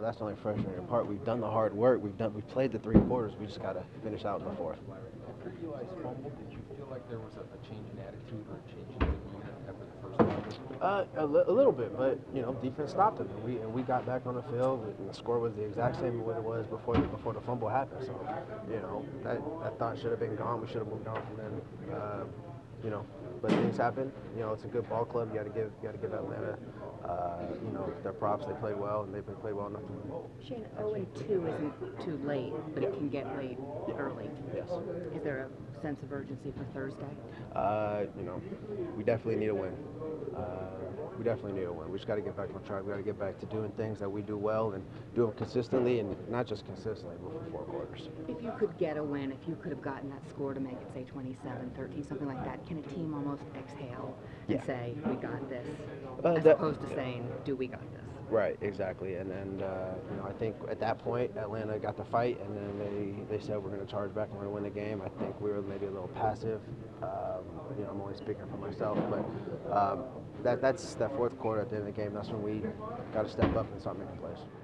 that's the only frustrating part. We've done the hard work. We played the 3 quarters. We just got to finish out in the fourth. After Eli's fumble, did you feel like there was a change in attitude or a change in demeanor after the first fumble? A little bit, but defense stopped him, and we got back on the field, and the score was the exact same as what it was before the fumble happened. So, that thought should have been gone. We should have moved on from then. But things happen. It's a good ball club. You got to give Atlanta, their props. They played well, and they've played well enough to win. Shane, 0-2 isn't too late, but it can get late early. Yes. Is there a sense of urgency for Thursday? We definitely need a win. We definitely need a win. We just got to get back on track. We got to get back to doing things that we do well and do them consistently, and not just consistently, but for 4 quarters. If you could get a win, if you could have gotten that score to make it, say, 27-13, something like that, can a team almost exhale and say, we got this, as opposed to saying, do we got this? Right, exactly. And I think at that point, Atlanta got the fight, and then they said we're going to charge back and we're going to win the game. I think we were maybe a little passive. I'm only speaking for myself, but that's that fourth quarter at the end of the game. That's when we got to step up and start making plays.